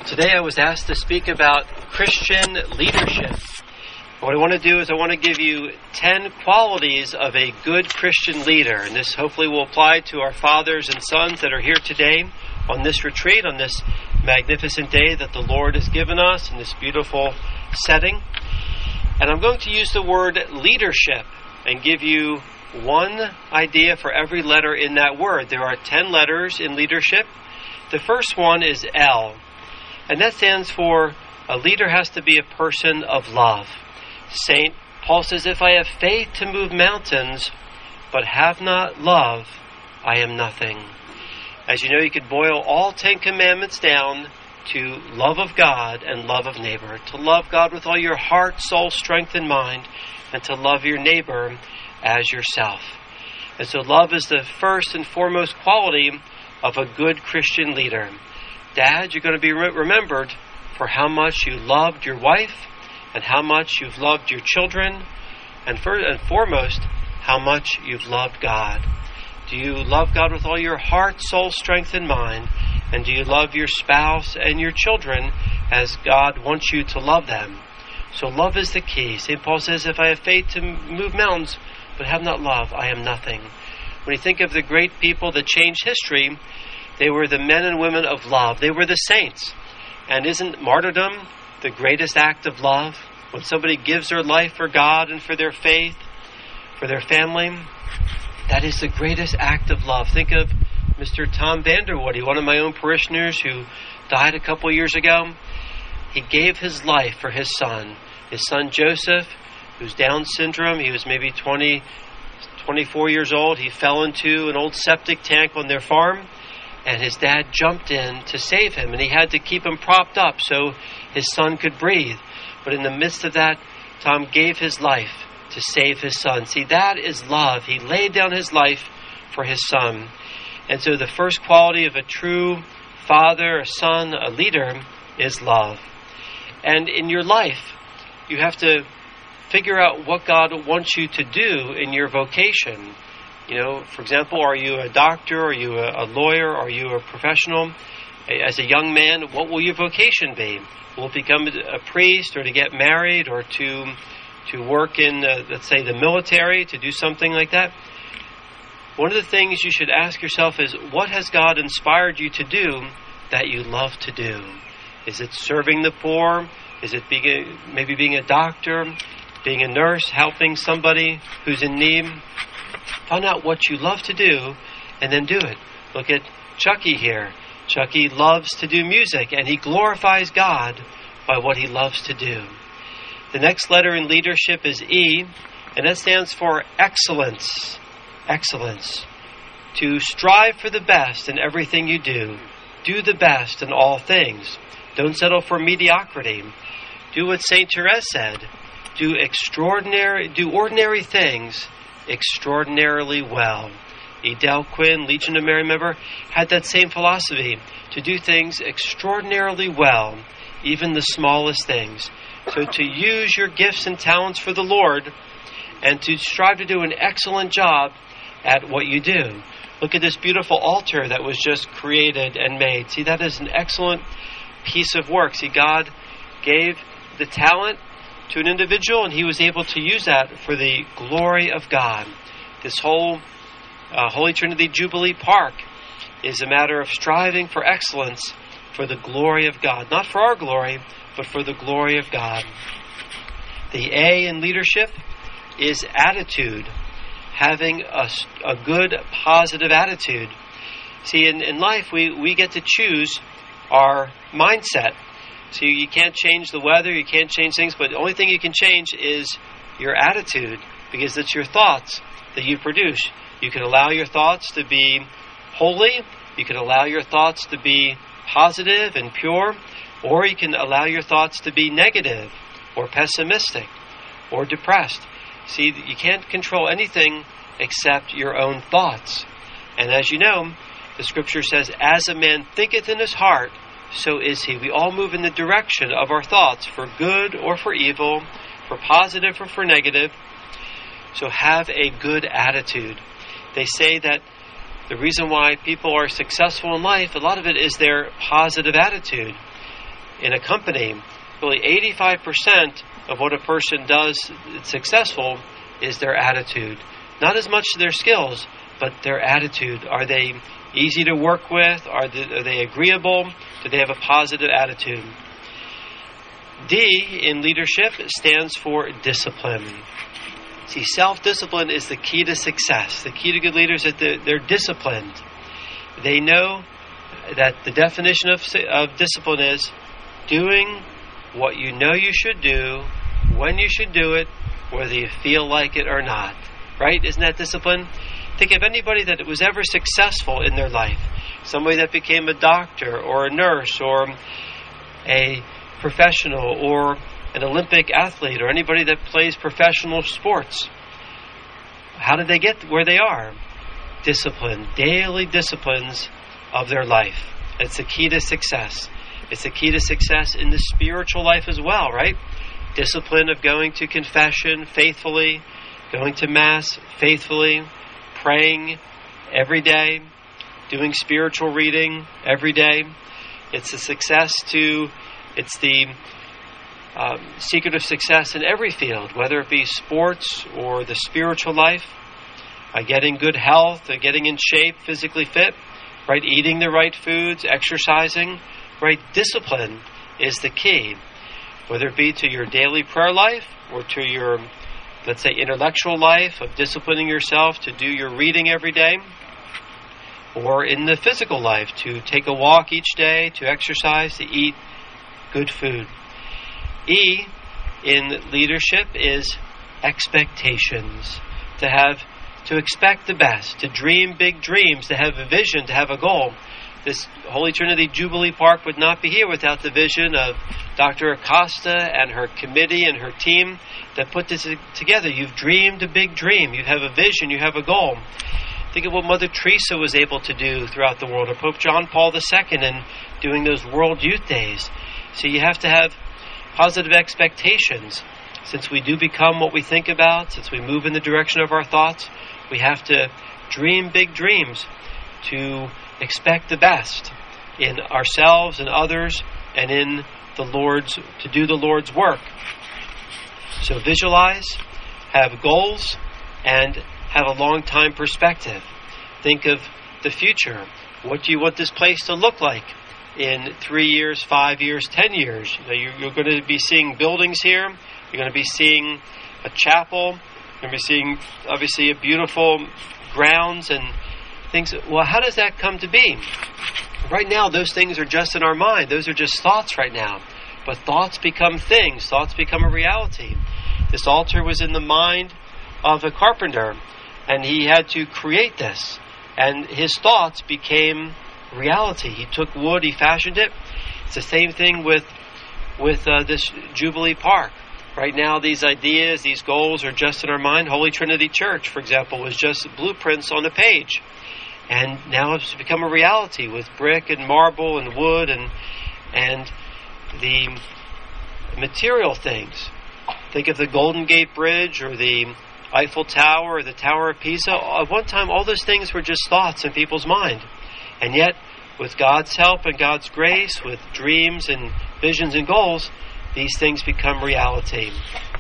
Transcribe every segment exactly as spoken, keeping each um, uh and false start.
Today I was asked to speak about Christian leadership. What I want to do is I want to give you ten qualities of a good Christian leader. And this hopefully will apply to our fathers and sons that are here today on this retreat, on this magnificent day that the Lord has given us in this beautiful setting. And I'm going to use the word leadership and give you one idea for every letter in that word. There are ten letters in leadership. The first one is L. And that stands for a leader has to be a person of love. Saint Paul says, if I have faith to move mountains, but have not love, I am nothing. As you know, you could boil all Ten Commandments down to love of God and love of neighbor. To love God with all your heart, soul, strength, and mind, and to love your neighbor as yourself. And so love is the first and foremost quality of a good Christian leader. Dad, you're going to be re- remembered for how much you loved your wife and how much you've loved your children, and first and foremost, how much you've loved God. Do you love God with all your heart, soul, strength, and mind? And do you love your spouse and your children as God wants you to love them? So love is the key. Saint Paul says, if I have faith to move mountains, but have not love, I am nothing. When you think of the great people that changed history, they were the men and women of love. They were the saints. And isn't martyrdom the greatest act of love? When somebody gives their life for God and for their faith, for their family, that is the greatest act of love. Think of Mister Tom Vanderwoody, one of my own parishioners who died a couple years ago. He gave his life for his son. His son Joseph, who's Down syndrome, he was maybe twenty, twenty-four years old. He fell into an old septic tank on their farm. And his dad jumped in to save him. And he had to keep him propped up so his son could breathe. But in the midst of that, Tom gave his life to save his son. See, that is love. He laid down his life for his son. And so the first quality of a true father, a son, a leader is love. And in your life, you have to figure out what God wants you to do in your vocation. You know, for example, are you a doctor? Are you a, a lawyer? Are you a professional? As a young man, what will your vocation be? Will it become a priest or to get married or to to work in, uh, let's say, the military, to do something like that? One of the things you should ask yourself is, what has God inspired you to do that you love to do? Is it serving the poor? Is it being a, maybe being a doctor, being a nurse, helping somebody who's in need? Find out what you love to do and then do it. Look at Chucky here. Chucky loves to do music and he glorifies God by what he loves to do. The next letter in leadership is E, and that stands for excellence. Excellence. To strive for the best in everything you do. Do the best in all things. Don't settle for mediocrity. Do what Saint Therese said. Do extraordinary, do ordinary things extraordinarily well. Edel Quinn, Legion of Mary member, had that same philosophy, to do things extraordinarily well, even the smallest things. So to use your gifts and talents for the Lord and to strive to do an excellent job at what you do. Look at this beautiful altar that was just created and made. See, that is an excellent piece of work. See, God gave the talent to an individual, and he was able to use that for the glory of God. This whole uh, Holy Trinity Jubilee Park is a matter of striving for excellence for the glory of God. Not for our glory, but for the glory of God. The A in leadership is attitude. Having a, a good, positive attitude. See, in, in life, we, we get to choose our mindset. So you can't change the weather, you can't change things, but the only thing you can change is your attitude, because it's your thoughts that you produce. You can allow your thoughts to be holy, you can allow your thoughts to be positive and pure, or you can allow your thoughts to be negative or pessimistic or depressed. See, you can't control anything except your own thoughts. And as you know, the scripture says, as a man thinketh in his heart, so is he. We all move in the direction of our thoughts, for good or for evil, for positive or for negative. So have a good attitude. They say that the reason why people are successful in life, a lot of it is their positive attitude. in a company, really eighty-five percent of what a person does successful is their attitude. Not as much their skills, but their attitude. Are they easy to work with? Are they, are they agreeable? Do they have a positive attitude? D in leadership stands for discipline. See, self-discipline is the key to success. The key to good leaders is that they're disciplined. They know that the definition of, of discipline is doing what you know you should do, when you should do it, whether you feel like it or not. Right? Isn't that discipline? Think of anybody that was ever successful in their life. Somebody that became a doctor or a nurse or a professional or an Olympic athlete or anybody that plays professional sports. How did they get where they are? Discipline, daily disciplines of their life. It's the key to success. It's the key to success in the spiritual life as well, right? Discipline of going to confession faithfully, going to Mass faithfully, praying every day, doing spiritual reading every day. It's a success to, it's the um, secret of success in every field, whether it be sports or the spiritual life, by getting good health, or getting in shape, physically fit, right? Eating the right foods, exercising, right? Discipline is the key, whether it be to your daily prayer life or to your, let's say, intellectual life of disciplining yourself to do your reading every day, or in the physical life to take a walk each day, to exercise, to eat good food. E in leadership is expectations, to have, to expect the best, to dream big dreams, to have a vision, to have a goal. This Holy Trinity Jubilee Park would not be here without the vision of Doctor Acosta and her committee and her team that put this together. You've dreamed a big dream. You have a vision. You have a goal. Think of what Mother Teresa was able to do throughout the world, or Pope John Paul the Second in doing those World Youth Days. So you have to have positive expectations. Since we do become what we think about, since we move in the direction of our thoughts, we have to dream big dreams, to expect the best in ourselves and others and in the Lord's, to do the Lord's work. So visualize, have goals, and have a long time perspective. Think of the future. What do you want this place to look like in three years, five years, ten years? You know, you're, you're going to be seeing buildings here. You're going to be seeing a chapel. You're going to be seeing, obviously, a beautiful grounds and things. Well, how does that come to be? Right now, those things are just in our mind. Those are just thoughts right now. But thoughts become things. Thoughts become a reality. This altar was in the mind of a carpenter, and he had to create this. And his thoughts became reality. He took wood, he fashioned it. It's the same thing with with uh, this Jubilee Park. Right now, these ideas, these goals are just in our mind. Holy Trinity Church, for example, was just blueprints on the page. And now it's become a reality with brick and marble and wood and and the material things. Think of the Golden Gate Bridge or the Eiffel Tower or the Tower of Pisa. At one time, all those things were just thoughts in people's mind. And yet, with God's help and God's grace, with dreams and visions and goals, these things become reality.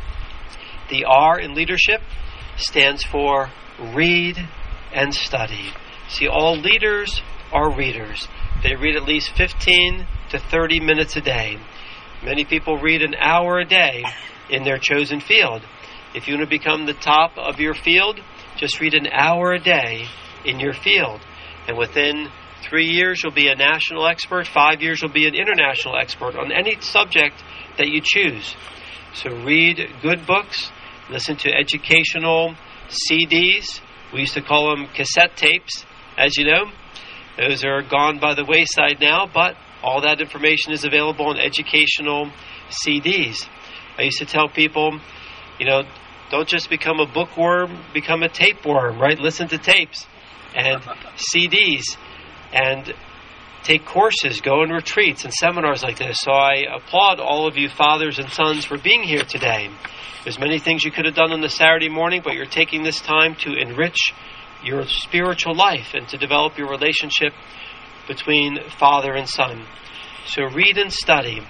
The R in leadership stands for read and study. See, all leaders are readers. They read at least fifteen to thirty minutes a day. Many people read an hour a day in their chosen field. If you want to become the top of your field, just read an hour a day in your field. And within three years, you'll be a national expert. Five years, you'll be an international expert on any subject that you choose. So read good books. Listen to educational C Ds. We used to call them cassette tapes, as you know. Those are gone by the wayside now, but all that information is available on educational C Ds. I used to tell people, you know, don't just become a bookworm, become a tapeworm, right? Listen to tapes and C Ds and take courses, go on retreats and seminars like this. So I applaud all of you fathers and sons for being here today. There's many things you could have done on the Saturday morning, but you're taking this time to enrich your spiritual life and to develop your relationship between father and son. So read and study.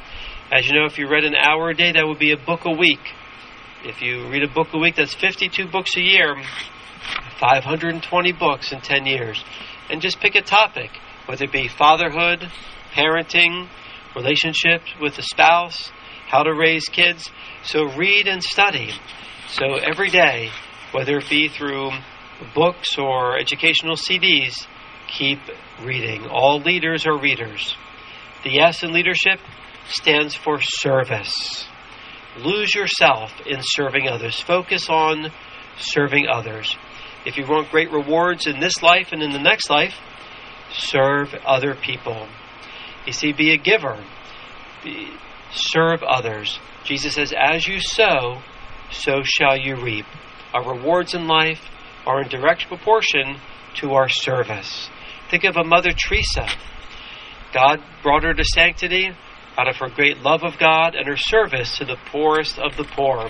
As you know, if you read an hour a day, that would be a book a week. If you read a book a week, that's fifty-two books a year, five hundred twenty books in ten years. And just pick a topic, whether it be fatherhood, parenting, relationships with a spouse, how to raise kids. So read and study. So every day, whether it be through books or educational C Ds, keep reading. All leaders are readers. The S in leadership stands for service. Lose yourself in serving others. Focus on serving others. If you want great rewards in this life and in the next life, serve other people. You see, be a giver. Be, serve others. Jesus says, as you sow, so shall you reap. Our rewards in life are in direct proportion to our service. Think of a Mother Teresa. God brought her to sanctity out of her great love of God and her service to the poorest of the poor.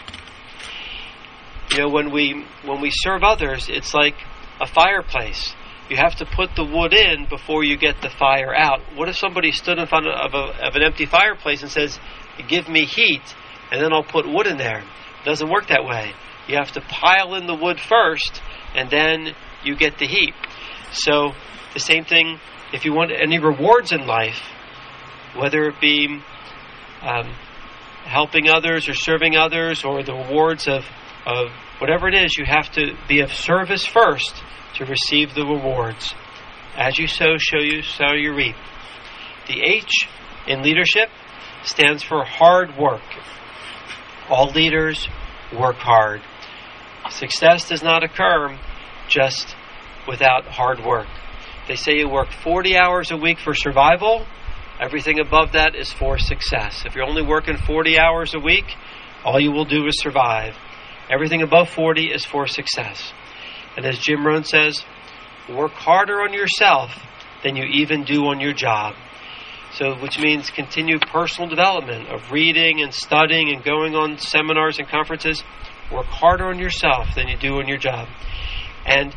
You know, when we when we serve others, it's like a fireplace. You have to put the wood in before you get the fire out. What if somebody stood in front of, a, of an empty fireplace and says, give me heat, and then I'll put wood in there? It doesn't work that way. You have to pile in the wood first, and then you get the heat. So the same thing, if you want any rewards in life, whether it be um, helping others or serving others or the rewards of, of whatever it is, you have to be of service first to receive the rewards. As you sow, so you, so you reap. The H in leadership stands for hard work. All leaders work hard. Success does not occur just without hard work. They say you work forty hours a week for survival. Everything above that is for success. If you're only working forty hours a week, all you will do is survive. Everything above forty is for success. And as Jim Rohn says, work harder on yourself than you even do on your job. So, which means continue personal development of reading and studying and going on seminars and conferences. Work harder on yourself than you do on your job. And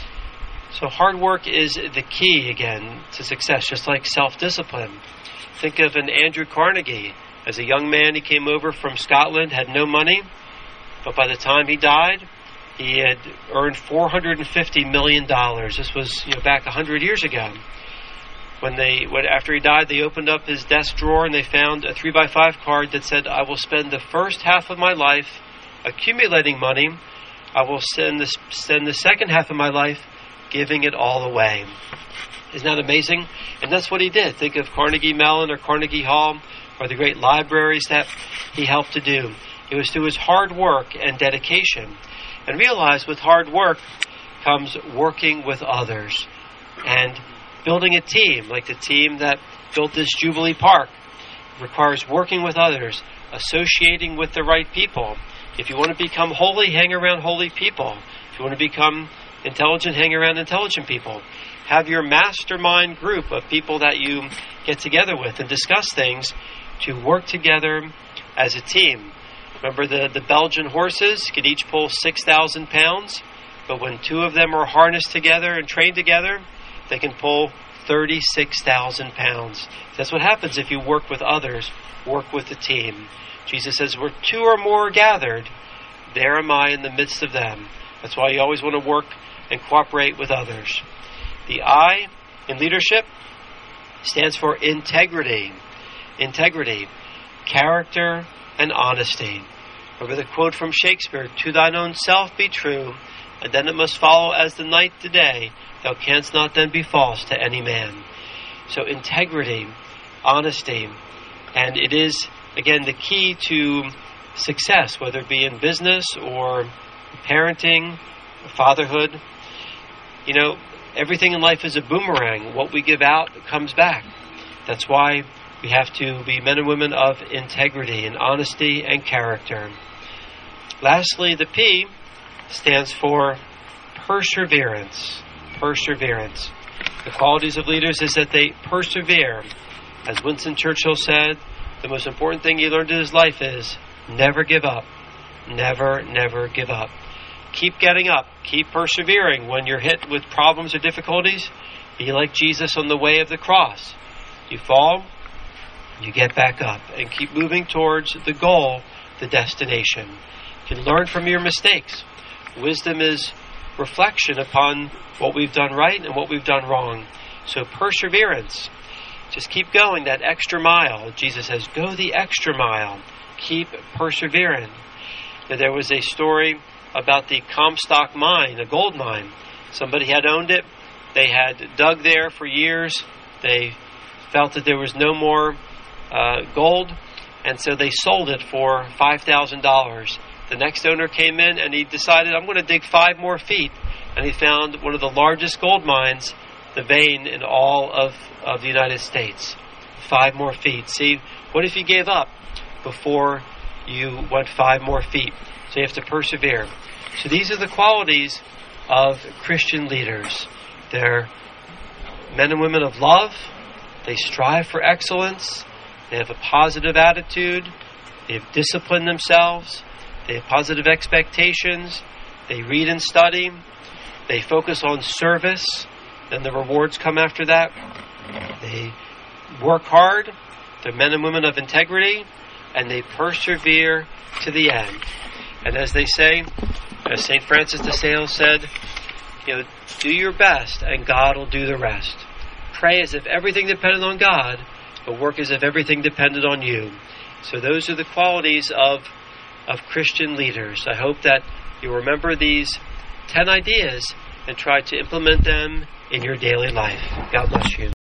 so hard work is the key, again, to success, just like self-discipline. Think of an Andrew Carnegie. As a young man, he came over from Scotland, had no money, but by the time he died, he had earned four hundred fifty million dollars. This was, you know, back one hundred years ago. When they, when, after he died, they opened up his desk drawer and they found a three by five card that said, I will spend the first half of my life accumulating money. I will spend the, spend the second half of my life giving it all away. Isn't that amazing? And that's what he did. Think of Carnegie Mellon or Carnegie Hall or the great libraries that he helped to do. It was through his hard work and dedication. And realize with hard work comes working with others and building a team, like the team that built this Jubilee Park. Requires working with others, associating with the right people. If you want to become holy, hang around holy people. If you want to become intelligent, hang around intelligent people. Have your mastermind group of people that you get together with and discuss things to work together as a team. Remember the, the Belgian horses could each pull six thousand pounds, but when two of them are harnessed together and trained together, they can pull thirty-six thousand pounds. That's what happens if you work with others, work with the team. Jesus says, where two or more are gathered, there am I in the midst of them. That's why you always want to work and cooperate with others. The I in leadership stands for integrity. Integrity, character, and honesty. Remember the quote from Shakespeare, to thine own self be true, and then it must follow as the night the day. Thou canst not then be false to any man. So integrity, honesty, and it is, again, the key to success, whether it be in business or parenting, fatherhood. You know, everything in life is a boomerang. What we give out comes back. That's why we have to be men and women of integrity and honesty and character. Lastly, the P stands for perseverance. Perseverance. The qualities of leaders is that they persevere. As Winston Churchill said, the most important thing he learned in his life is never give up. Never, never give up. Keep getting up. Keep persevering when you're hit with problems or difficulties. Be like Jesus on the way of the cross. You fall, You get back up and keep moving towards the goal, the destination. You can learn from your mistakes. Wisdom is reflection upon what we've done right and what we've done wrong. So perseverance. Just keep going that extra mile. Jesus says, go the extra mile. Keep persevering. Now, there was a story about the Comstock mine, a gold mine. Somebody had owned it. They had dug there for years. They felt that there was no more uh, gold, and so they sold it for five thousand dollars. The next owner came in, and he decided, I'm going to dig five more feet. And he found one of the largest gold mines, the vein in all of, of the United States. Five more feet. See, what if you gave up before you went five more feet? So you have to persevere. So these are the qualities of Christian leaders. They're men and women of love. They strive for excellence. They have a positive attitude. They have disciplined themselves. They have positive expectations. They read and study. They focus on service. Then the rewards come after that. They work hard. They're men and women of integrity. And they persevere to the end. And as they say, as Saint Francis de Sales said, you know, do your best and God will do the rest. Pray as if everything depended on God, but work as if everything depended on you. So those are the qualities of of Christian leaders. I hope that you remember these ten ideas and try to implement them in your daily life. God bless you.